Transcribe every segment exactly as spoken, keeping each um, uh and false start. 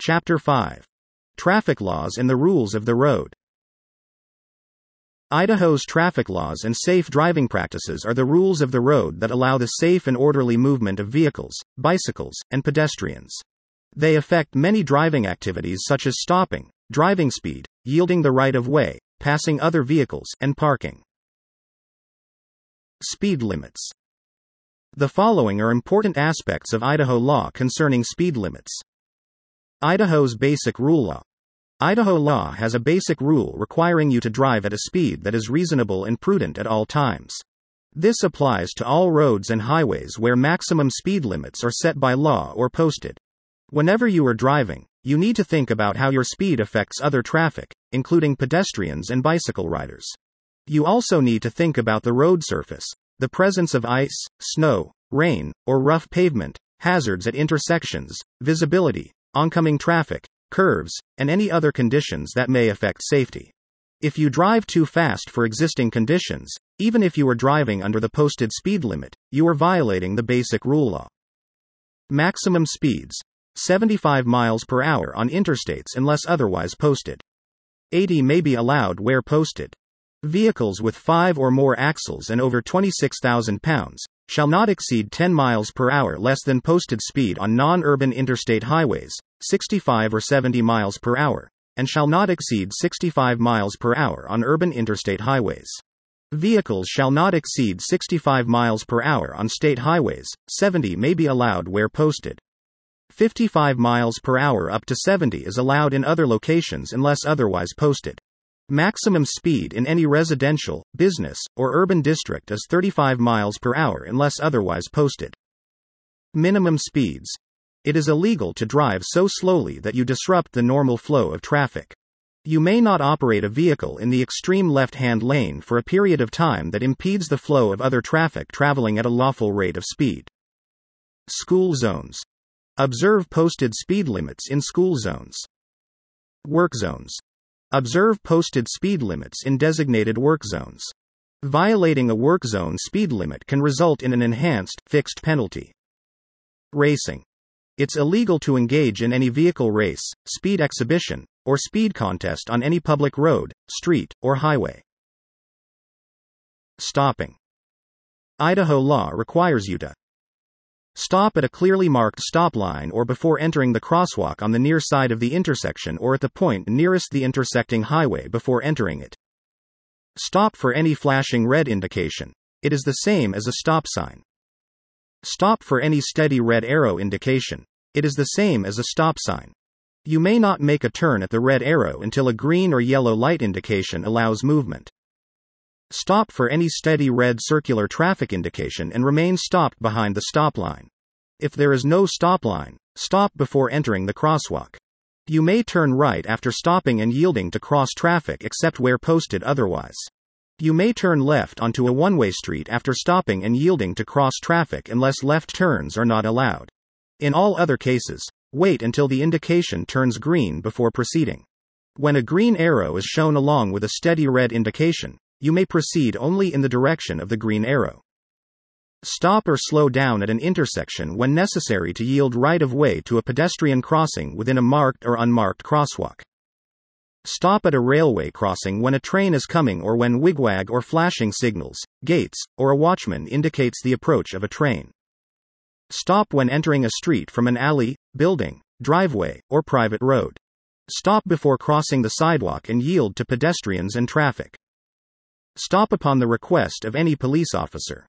Chapter five. Traffic Laws and the Rules of the Road. Idaho's traffic laws and safe driving practices are the rules of the road that allow the safe and orderly movement of vehicles, bicycles, and pedestrians. They affect many driving activities such as stopping, driving speed, yielding the right of way, passing other vehicles, and parking. Speed limits. The following are important aspects of Idaho law concerning speed limits. Idaho's Basic Rule Law. Idaho law has a basic rule requiring you to drive at a speed that is reasonable and prudent at all times. This applies to all roads and highways where maximum speed limits are set by law or posted. Whenever you are driving, you need to think about how your speed affects other traffic, including pedestrians and bicycle riders. You also need to think about the road surface, the presence of ice, snow, rain, or rough pavement, hazards at intersections, visibility, oncoming traffic, curves, and any other conditions that may affect safety. If you drive too fast for existing conditions, even if you are driving under the posted speed limit, you are violating the basic rule law. Maximum speeds: seventy-five miles per hour on interstates unless otherwise posted. eighty may be allowed where posted. Vehicles with five or more axles and over twenty-six thousand pounds shall not exceed ten miles per hour less than posted speed on non-urban interstate highways, sixty-five or seventy miles per hour, and shall not exceed sixty-five miles per hour on urban interstate highways. Vehicles shall not exceed sixty-five miles per hour on state highways, seventy may be allowed where posted. fifty-five miles per hour up to seventy is allowed in other locations unless otherwise posted. Maximum speed in any residential, business, or urban district is thirty-five miles per hour unless otherwise posted. Minimum speeds. It is illegal to drive so slowly that you disrupt the normal flow of traffic. You may not operate a vehicle in the extreme left-hand lane for a period of time that impedes the flow of other traffic traveling at a lawful rate of speed. School zones. Observe posted speed limits in school zones. Work zones. Observe posted speed limits in designated work zones. Violating a work zone speed limit can result in an enhanced, fixed penalty. Racing. It's illegal to engage in any vehicle race, speed exhibition, or speed contest on any public road, street, or highway. Stopping. Idaho law requires you to stop at a clearly marked stop line or before entering the crosswalk on the near side of the intersection or at the point nearest the intersecting highway before entering it. Stop for any flashing red indication. It is the same as a stop sign. Stop for any steady red arrow indication. It is the same as a stop sign. You may not make a turn at the red arrow until a green or yellow light indication allows movement. Stop for any steady red circular traffic indication and remain stopped behind the stop line. If there is no stop line, stop before entering the crosswalk. You may turn right after stopping and yielding to cross traffic except where posted otherwise. You may turn left onto a one-way street after stopping and yielding to cross traffic unless left turns are not allowed. In all other cases, wait until the indication turns green before proceeding. When a green arrow is shown along with a steady red indication, you may proceed only in the direction of the green arrow. Stop or slow down at an intersection when necessary to yield right of way to a pedestrian crossing within a marked or unmarked crosswalk. Stop at a railway crossing when a train is coming or when wigwag or flashing signals, gates, or a watchman indicates the approach of a train. Stop when entering a street from an alley, building, driveway, or private road. Stop before crossing the sidewalk and yield to pedestrians and traffic. Stop upon the request of any police officer.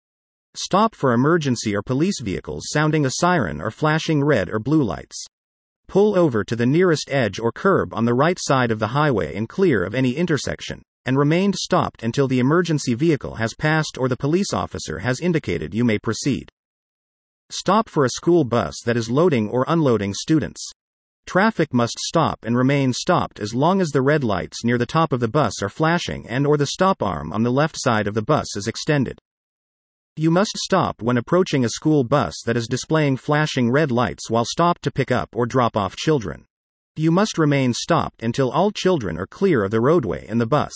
Stop for emergency or police vehicles sounding a siren or flashing red or blue lights. Pull over to the nearest edge or curb on the right side of the highway and clear of any intersection, and remain stopped until the emergency vehicle has passed or the police officer has indicated you may proceed. Stop for a school bus that is loading or unloading students. Traffic must stop and remain stopped as long as the red lights near the top of the bus are flashing and or the stop arm on the left side of the bus is extended. You must stop when approaching a school bus that is displaying flashing red lights while stopped to pick up or drop off children. You must remain stopped until all children are clear of the roadway and the bus.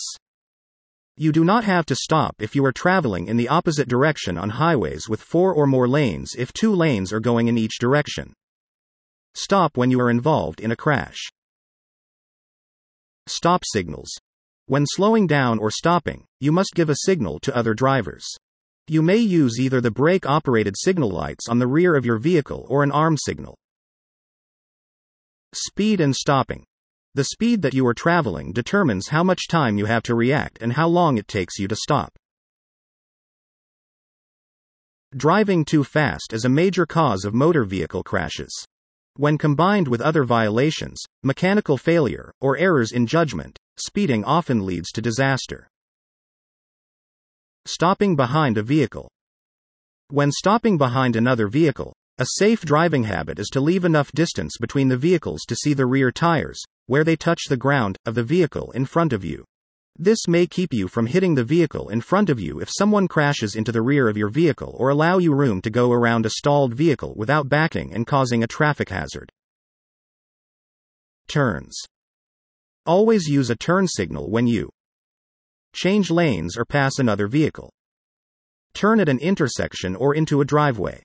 You do not have to stop if you are traveling in the opposite direction on highways with four or more lanes if two lanes are going in each direction. Stop when you are involved in a crash. Stop signals. When slowing down or stopping, you must give a signal to other drivers. You may use either the brake-operated signal lights on the rear of your vehicle or an arm signal. Speed and stopping. The speed that you are traveling determines how much time you have to react and how long it takes you to stop. Driving too fast is a major cause of motor vehicle crashes. When combined with other violations, mechanical failure, or errors in judgment, speeding often leads to disaster. Stopping behind a vehicle. When stopping behind another vehicle, a safe driving habit is to leave enough distance between the vehicles to see the rear tires, where they touch the ground, of the vehicle in front of you. This may keep you from hitting the vehicle in front of you if someone crashes into the rear of your vehicle, or allow you room to go around a stalled vehicle without backing and causing a traffic hazard. Turns. Always use a turn signal when you change lanes or pass another vehicle. Turn at an intersection or into a driveway.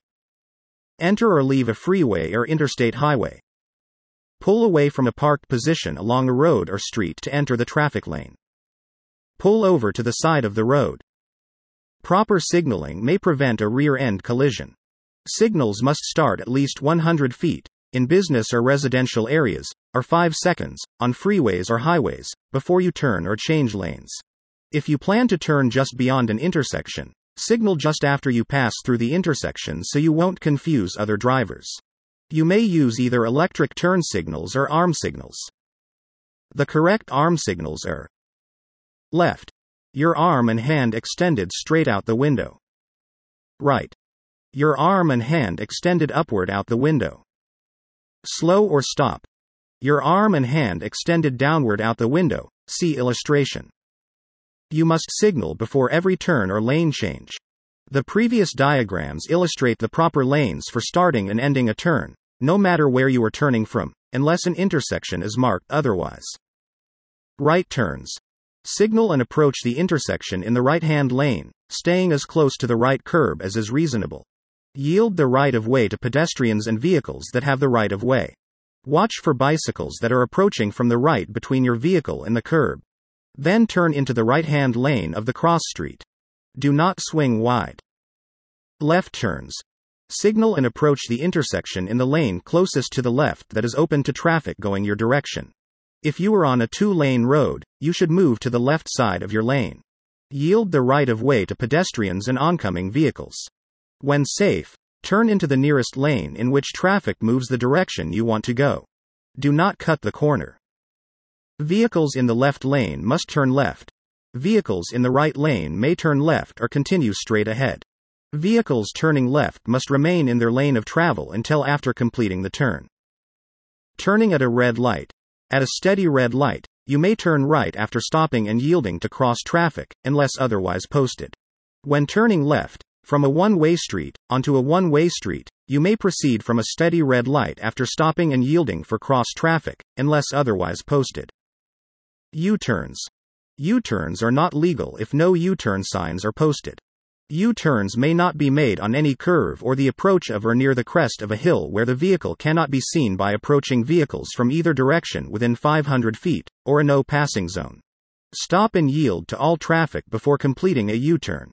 Enter or leave a freeway or interstate highway. Pull away from a parked position along a road or street to enter the traffic lane. Pull over to the side of the road. Proper signaling may prevent a rear-end collision. Signals must start at least one hundred feet, in business or residential areas, or five seconds, on freeways or highways, before you turn or change lanes. If you plan to turn just beyond an intersection, signal just after you pass through the intersection so you won't confuse other drivers. You may use either electric turn signals or arm signals. The correct arm signals are: left, your arm and hand extended straight out the window. Right, your arm and hand extended upward out the window. Slow or stop, your arm and hand extended downward out the window, see illustration. You must signal before every turn or lane change. The previous diagrams illustrate the proper lanes for starting and ending a turn, no matter where you are turning from, unless an intersection is marked otherwise. Right turns. Signal and approach the intersection in the right-hand lane, staying as close to the right curb as is reasonable. Yield the right-of-way to pedestrians and vehicles that have the right-of-way. Watch for bicycles that are approaching from the right between your vehicle and the curb. Then turn into the right-hand lane of the cross street. Do not swing wide. Left turns. Signal and approach the intersection in the lane closest to the left that is open to traffic going your direction. If you are on a two-lane road, you should move to the left side of your lane. Yield the right-of-way to pedestrians and oncoming vehicles. When safe, turn into the nearest lane in which traffic moves the direction you want to go. Do not cut the corner. Vehicles in the left lane must turn left. Vehicles in the right lane may turn left or continue straight ahead. Vehicles turning left must remain in their lane of travel until after completing the turn. Turning at a red light. At a steady red light, you may turn right after stopping and yielding to cross traffic, unless otherwise posted. When turning left, from a one-way street, onto a one-way street, you may proceed from a steady red light after stopping and yielding for cross traffic, unless otherwise posted. U-turns. U-turns are not legal if no U-turn signs are posted. U-turns may not be made on any curve or the approach of or near the crest of a hill where the vehicle cannot be seen by approaching vehicles from either direction within five hundred feet, or a no-passing zone. Stop and yield to all traffic before completing a U-turn.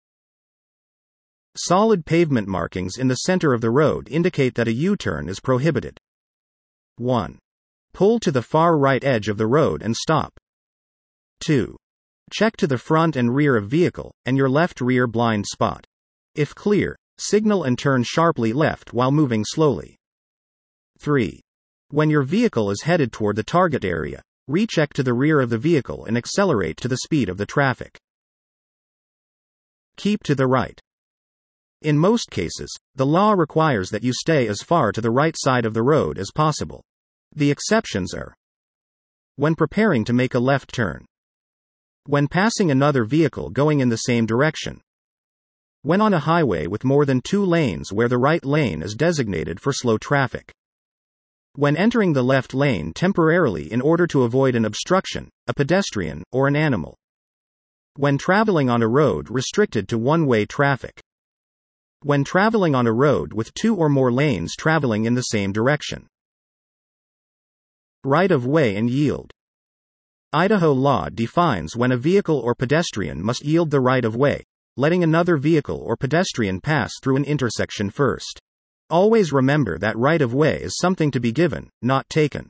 Solid pavement markings in the center of the road indicate that a U-turn is prohibited. one. Pull to the far right edge of the road and stop. two. Check to the front and rear of vehicle, and your left rear blind spot. If clear, signal and turn sharply left while moving slowly. three. When your vehicle is headed toward the target area, recheck to the rear of the vehicle and accelerate to the speed of the traffic. Keep to the right. In most cases, the law requires that you stay as far to the right side of the road as possible. The exceptions are: when preparing to make a left turn, when passing another vehicle going in the same direction, when on a highway with more than two lanes where the right lane is designated for slow traffic, when entering the left lane temporarily in order to avoid an obstruction, a pedestrian, or an animal, when traveling on a road restricted to one-way traffic, when traveling on a road with two or more lanes traveling in the same direction. Right of way and yield. Idaho law defines when a vehicle or pedestrian must yield the right of way, letting another vehicle or pedestrian pass through an intersection first. Always remember that right of way is something to be given, not taken.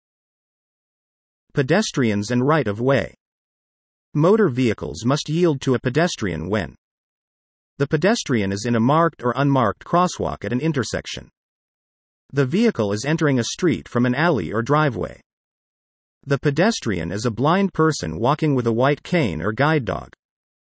Pedestrians and right of way. Motor vehicles must yield to a pedestrian when the pedestrian is in a marked or unmarked crosswalk at an intersection. The vehicle is entering a street from an alley or driveway. The pedestrian is a blind person walking with a white cane or guide dog.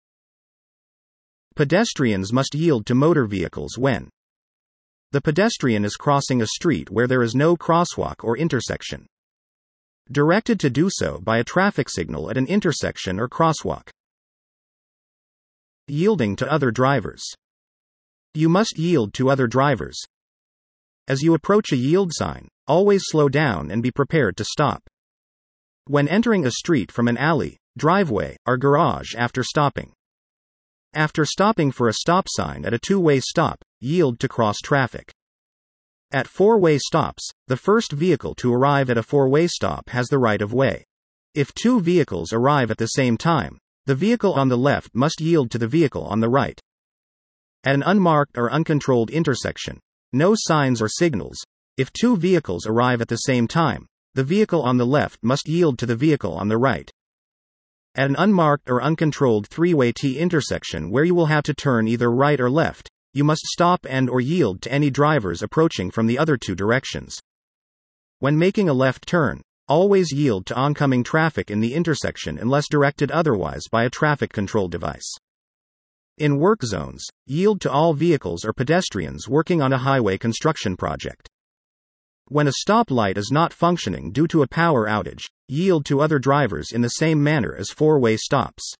Pedestrians must yield to motor vehicles when the pedestrian is crossing a street where there is no crosswalk or intersection, directed to do so by a traffic signal at an intersection or crosswalk. Yielding to other drivers. You must yield to other drivers. As you approach a yield sign, always slow down and be prepared to stop. When entering a street from an alley, driveway, or garage after stopping. After stopping for a stop sign at a two-way stop, yield to cross traffic. At four-way stops, the first vehicle to arrive at a four-way stop has the right of way. If two vehicles arrive at the same time, the vehicle on the left must yield to the vehicle on the right. At an unmarked or uncontrolled intersection, no signs or signals, if two vehicles arrive at the same time, the vehicle on the left must yield to the vehicle on the right. At an unmarked or uncontrolled three-way T intersection where you will have to turn either right or left, you must stop and or yield to any drivers approaching from the other two directions. When making a left turn, always yield to oncoming traffic in the intersection unless directed otherwise by a traffic control device. In work zones, yield to all vehicles or pedestrians working on a highway construction project. When a stoplight is not functioning due to a power outage, yield to other drivers in the same manner as four-way stops.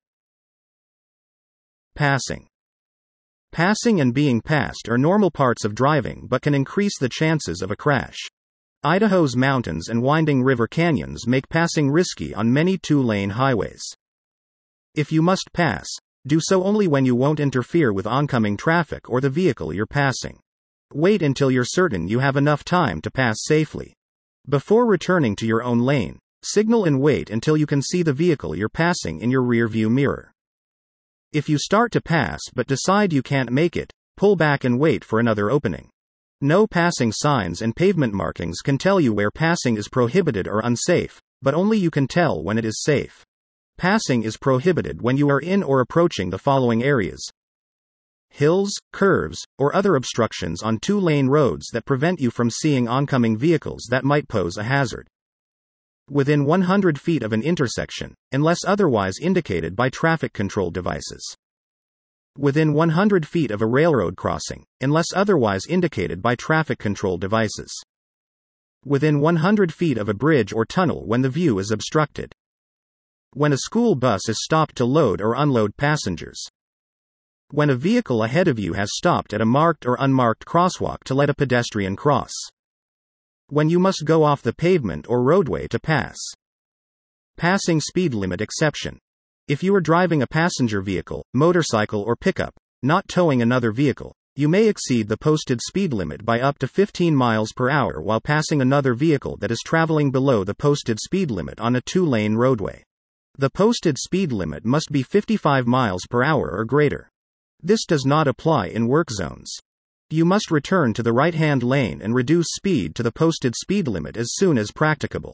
Passing. Passing and being passed are normal parts of driving but can increase the chances of a crash. Idaho's mountains and winding river canyons make passing risky on many two-lane highways. If you must pass, do so only when you won't interfere with oncoming traffic or the vehicle you're passing. Wait until you're certain you have enough time to pass safely. Before returning to your own lane, signal and wait until you can see the vehicle you're passing in your rearview mirror. If you start to pass but decide you can't make it, pull back and wait for another opening. No passing signs and pavement markings can tell you where passing is prohibited or unsafe, but only you can tell when it is safe. Passing is prohibited when you are in or approaching the following areas: hills, curves, or other obstructions on two-lane roads that prevent you from seeing oncoming vehicles that might pose a hazard. Within one hundred feet of an intersection, unless otherwise indicated by traffic control devices. Within one hundred feet of a railroad crossing, unless otherwise indicated by traffic control devices. Within one hundred feet of a bridge or tunnel when the view is obstructed. When a school bus is stopped to load or unload passengers. When a vehicle ahead of you has stopped at a marked or unmarked crosswalk to let a pedestrian cross. When you must go off the pavement or roadway to pass. Passing speed limit exception. If you are driving a passenger vehicle, motorcycle or pickup, not towing another vehicle, you may exceed the posted speed limit by up to fifteen miles per hour while passing another vehicle that is traveling below the posted speed limit on a two-lane roadway. The posted speed limit must be fifty-five miles per hour or greater. This does not apply in work zones. You must return to the right-hand lane and reduce speed to the posted speed limit as soon as practicable.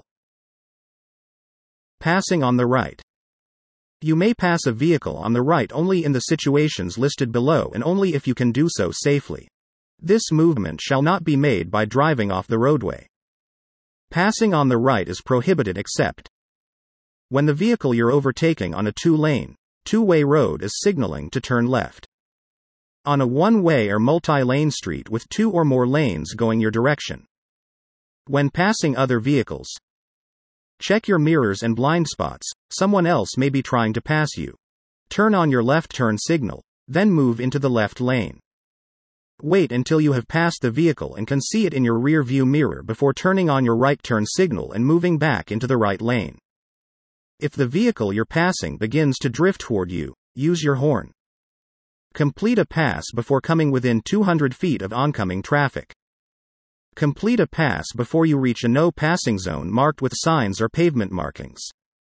Passing on the right. You may pass a vehicle on the right only in the situations listed below and only if you can do so safely. This movement shall not be made by driving off the roadway. Passing on the right is prohibited except when the vehicle you're overtaking on a two-lane, two-way road is signaling to turn left. On a one-way or multi-lane street with two or more lanes going your direction. When passing other vehicles. Check your mirrors and blind spots, someone else may be trying to pass you. Turn on your left turn signal, then move into the left lane. Wait until you have passed the vehicle and can see it in your rear view mirror before turning on your right turn signal and moving back into the right lane. If the vehicle you're passing begins to drift toward you, use your horn. Complete a pass before coming within two hundred feet of oncoming traffic. Complete a pass before you reach a no passing zone marked with signs or pavement markings.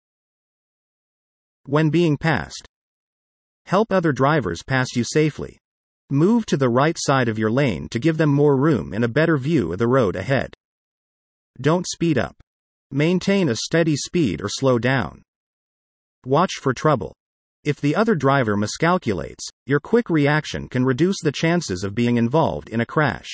When being passed, help other drivers pass you safely. Move to the right side of your lane to give them more room and a better view of the road ahead. Don't speed up. Maintain a steady speed or slow down. Watch for trouble. If the other driver miscalculates, your quick reaction can reduce the chances of being involved in a crash.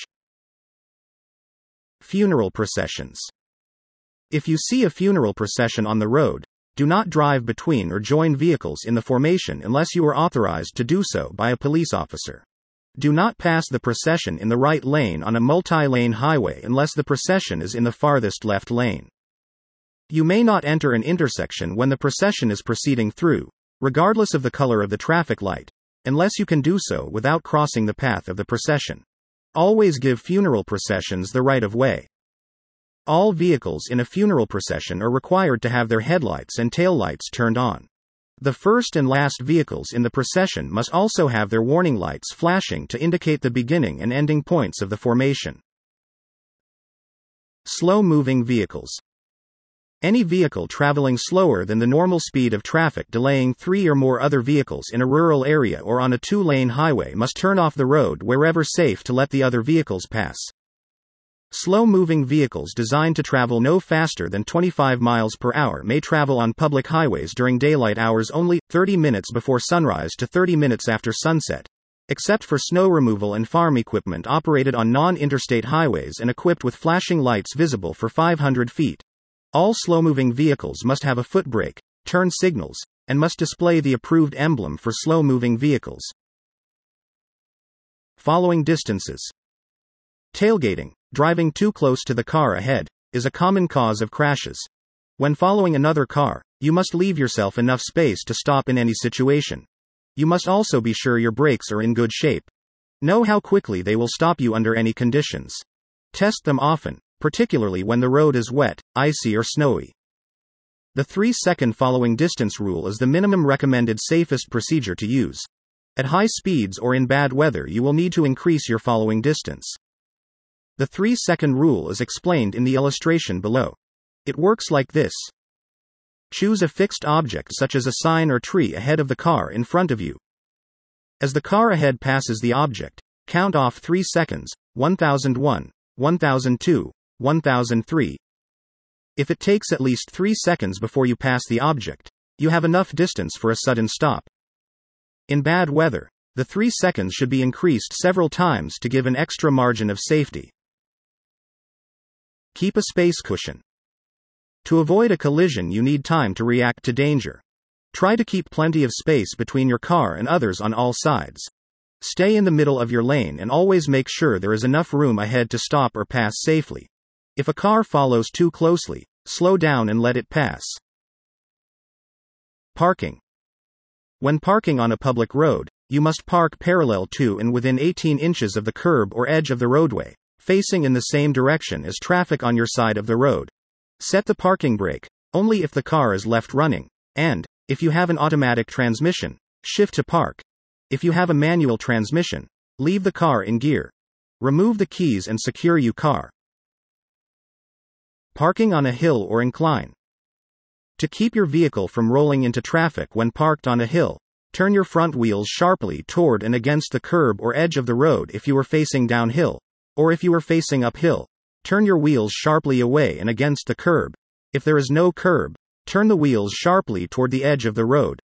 Funeral processions. If you see a funeral procession on the road, do not drive between or join vehicles in the formation unless you are authorized to do so by a police officer. Do not pass the procession in the right lane on a multi-lane highway unless the procession is in the farthest left lane. You may not enter an intersection when the procession is proceeding through, regardless of the color of the traffic light, unless you can do so without crossing the path of the procession. Always give funeral processions the right of way. All vehicles in a funeral procession are required to have their headlights and taillights turned on. The first and last vehicles in the procession must also have their warning lights flashing to indicate the beginning and ending points of the formation. Slow-moving vehicles. Any vehicle traveling slower than the normal speed of traffic delaying three or more other vehicles in a rural area or on a two-lane highway must turn off the road wherever safe to let the other vehicles pass. Slow-moving vehicles designed to travel no faster than twenty-five miles per hour may travel on public highways during daylight hours only, thirty minutes before sunrise to thirty minutes after sunset, except for snow removal and farm equipment operated on non-interstate highways and equipped with flashing lights visible for five hundred feet. All slow-moving vehicles must have a foot brake, turn signals, and must display the approved emblem for slow-moving vehicles. Following distances. Tailgating, driving too close to the car ahead, is a common cause of crashes. When following another car, you must leave yourself enough space to stop in any situation. You must also be sure your brakes are in good shape. Know how quickly they will stop you under any conditions. Test them often, particularly when the road is wet, icy or snowy. The three-second following distance rule is the minimum recommended safest procedure to use. At high speeds or in bad weather you will need to increase your following distance. The three-second rule is explained in the illustration below. It works like this. Choose a fixed object such as a sign or tree ahead of the car in front of you. As the car ahead passes the object, count off three seconds, one thousand one, one thousand two, one thousand three. If it takes at least three seconds before you pass the object, you have enough distance for a sudden stop. In bad weather, the three seconds should be increased several times to give an extra margin of safety. Keep a space cushion. To avoid a collision, you need time to react to danger. Try to keep plenty of space between your car and others on all sides. Stay in the middle of your lane and always make sure there is enough room ahead to stop or pass safely. If a car follows too closely, slow down and let it pass. Parking. When parking on a public road, you must park parallel to and within eighteen inches of the curb or edge of the roadway, facing in the same direction as traffic on your side of the road. Set the parking brake only if the car is left running, and, if you have an automatic transmission, shift to park. If you have a manual transmission, leave the car in gear. Remove the keys and secure your car. Parking on a hill or incline. To keep your vehicle from rolling into traffic when parked on a hill, turn your front wheels sharply toward and against the curb or edge of the road if you are facing downhill, or if you are facing uphill, turn your wheels sharply away and against the curb. If there is no curb, turn the wheels sharply toward the edge of the road.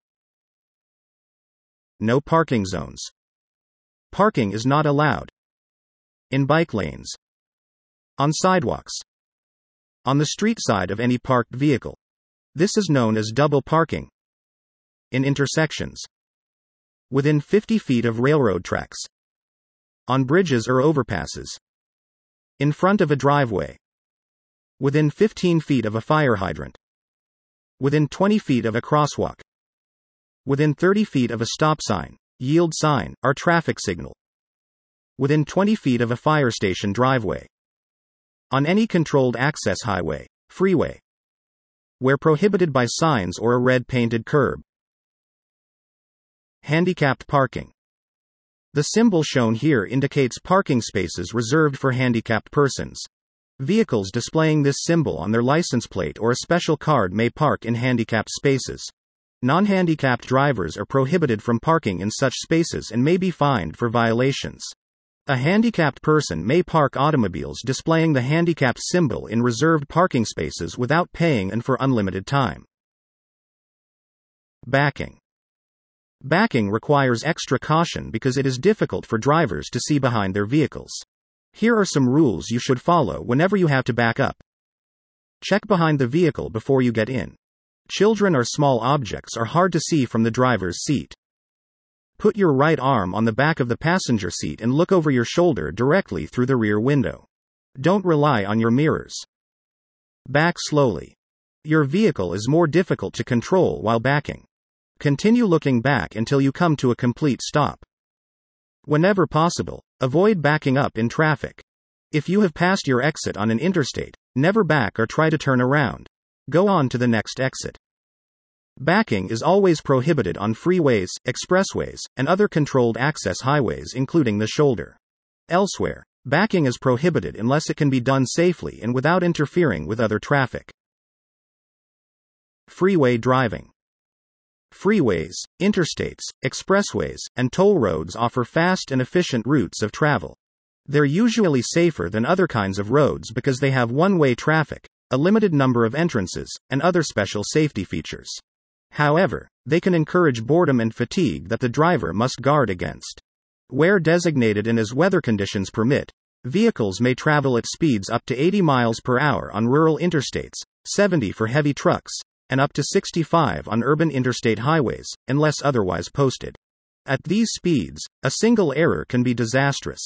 No parking zones. Parking is not allowed. In bike lanes. On sidewalks. On the street side of any parked vehicle. This is known as double parking. In intersections. Within fifty feet of railroad tracks. On bridges or overpasses. In front of a driveway. Within fifteen feet of a fire hydrant. Within twenty feet of a crosswalk. Within thirty feet of a stop sign, yield sign, or traffic signal. Within twenty feet of a fire station driveway. On any controlled access highway, freeway. Where prohibited by signs or a red painted curb. Handicapped parking. The symbol shown here indicates parking spaces reserved for handicapped persons. Vehicles displaying this symbol on their license plate or a special card may park in handicapped spaces. Non-handicapped drivers are prohibited from parking in such spaces and may be fined for violations. A handicapped person may park automobiles displaying the handicapped symbol in reserved parking spaces without paying and for unlimited time. Backing. Backing requires extra caution because it is difficult for drivers to see behind their vehicles. Here are some rules you should follow whenever you have to back up. Check behind the vehicle before you get in. Children or small objects are hard to see from the driver's seat. Put your right arm on the back of the passenger seat and look over your shoulder directly through the rear window. Don't rely on your mirrors. Back slowly. Your vehicle is more difficult to control while backing. Continue looking back until you come to a complete stop. Whenever possible, avoid backing up in traffic. If you have passed your exit on an interstate, never back or try to turn around. Go on to the next exit. Backing is always prohibited on freeways, expressways, and other controlled access highways including the shoulder. Elsewhere, backing is prohibited unless it can be done safely and without interfering with other traffic. Freeway driving. Freeways, interstates, expressways, and toll roads offer fast and efficient routes of travel. They're usually safer than other kinds of roads because they have one-way traffic, a limited number of entrances, and other special safety features. However, they can encourage boredom and fatigue that the driver must guard against. Where designated and as weather conditions permit, vehicles may travel at speeds up to eighty miles per hour on rural interstates, seventy for heavy trucks, and up to sixty-five on urban interstate highways, unless otherwise posted. At these speeds, a single error can be disastrous.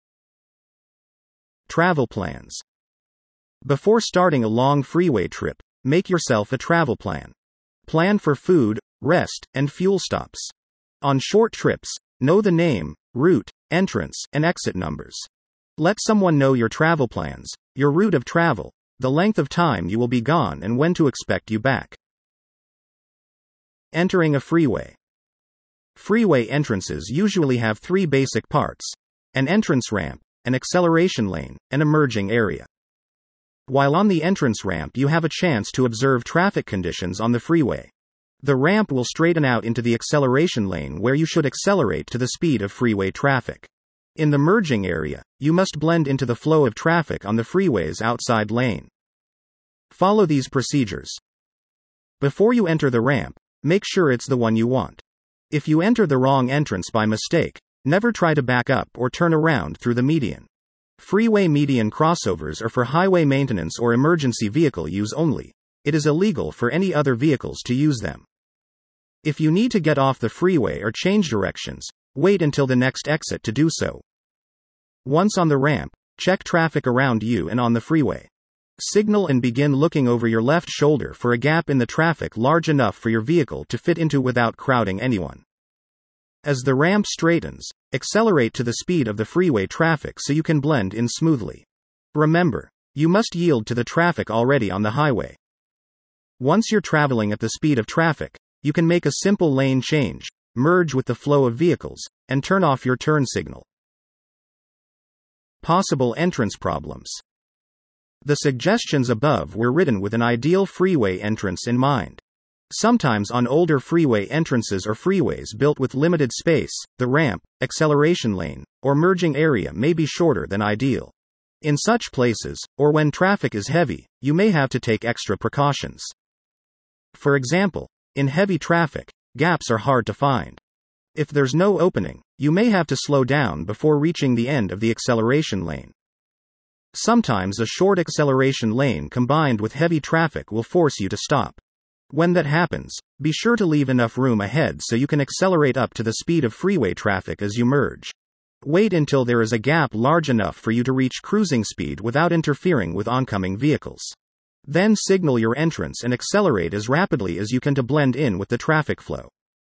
Travel plans. Before starting a long freeway trip, make yourself a travel plan. Plan for food, rest, and fuel stops. On short trips, know the name, route, entrance, and exit numbers. Let someone know your travel plans, your route of travel, the length of time you will be gone, and when to expect you back. Entering a freeway. Freeway entrances usually have three basic parts: an entrance ramp, an acceleration lane, and a merging area. While on the entrance ramp, you have a chance to observe traffic conditions on the freeway. The ramp will straighten out into the acceleration lane where you should accelerate to the speed of freeway traffic. In the merging area, you must blend into the flow of traffic on the freeway's outside lane. Follow these procedures. Before you enter the ramp, make sure it's the one you want. If you enter the wrong entrance by mistake, never try to back up or turn around through the median. Freeway median crossovers are for highway maintenance or emergency vehicle use only. It is illegal for any other vehicles to use them. If you need to get off the freeway or change directions, wait until the next exit to do so. Once on the ramp, check traffic around you and on the freeway. Signal and begin looking over your left shoulder for a gap in the traffic large enough for your vehicle to fit into without crowding anyone. As the ramp straightens, accelerate to the speed of the freeway traffic so you can blend in smoothly. Remember, you must yield to the traffic already on the highway. Once you're traveling at the speed of traffic, you can make a simple lane change, merge with the flow of vehicles, and turn off your turn signal. Possible entrance problems. The suggestions above were written with an ideal freeway entrance in mind. Sometimes on older freeway entrances or freeways built with limited space, the ramp, acceleration lane, or merging area may be shorter than ideal. In such places, or when traffic is heavy, you may have to take extra precautions. For example, in heavy traffic, gaps are hard to find. If there's no opening, you may have to slow down before reaching the end of the acceleration lane. Sometimes a short acceleration lane combined with heavy traffic will force you to stop. When that happens, be sure to leave enough room ahead so you can accelerate up to the speed of freeway traffic as you merge. Wait until there is a gap large enough for you to reach cruising speed without interfering with oncoming vehicles. Then signal your entrance and accelerate as rapidly as you can to blend in with the traffic flow.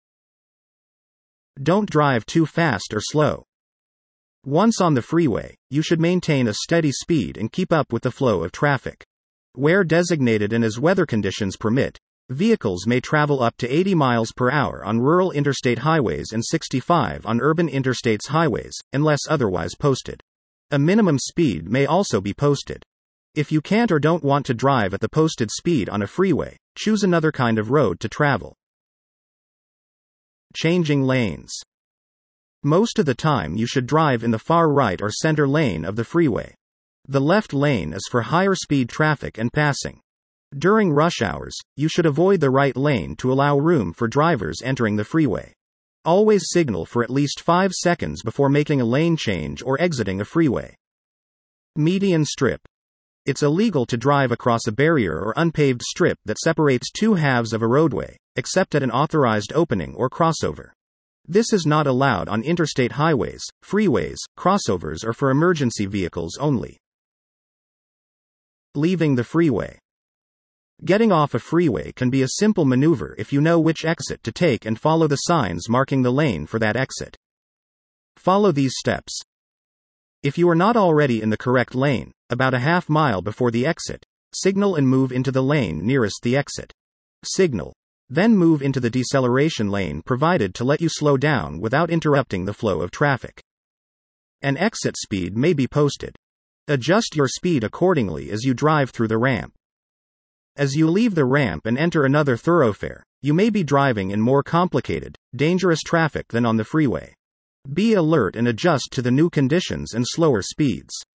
Don't drive too fast or slow. Once on the freeway, you should maintain a steady speed and keep up with the flow of traffic. Where designated and as weather conditions permit, vehicles may travel up to eighty miles per hour on rural interstate highways and sixty-five on urban interstates highways, unless otherwise posted. A minimum speed may also be posted. If you can't or don't want to drive at the posted speed on a freeway, choose another kind of road to travel. Changing lanes. Most of the time you should drive in the far right or center lane of the freeway. The left lane is for higher speed traffic and passing. During rush hours, you should avoid the right lane to allow room for drivers entering the freeway. Always signal for at least five seconds before making a lane change or exiting a freeway. Median strip. It's illegal to drive across a barrier or unpaved strip that separates two halves of a roadway, except at an authorized opening or crossover. This is not allowed on interstate highways, freeways, crossovers, or for emergency vehicles only. Leaving the freeway. Getting off a freeway can be a simple maneuver if you know which exit to take and follow the signs marking the lane for that exit. Follow these steps. If you are not already in the correct lane, about a half mile before the exit, signal and move into the lane nearest the exit. Signal. Then move into the deceleration lane provided to let you slow down without interrupting the flow of traffic. An exit speed may be posted. Adjust your speed accordingly as you drive through the ramp. As you leave the ramp and enter another thoroughfare, you may be driving in more complicated, dangerous traffic than on the freeway. Be alert and adjust to the new conditions and slower speeds.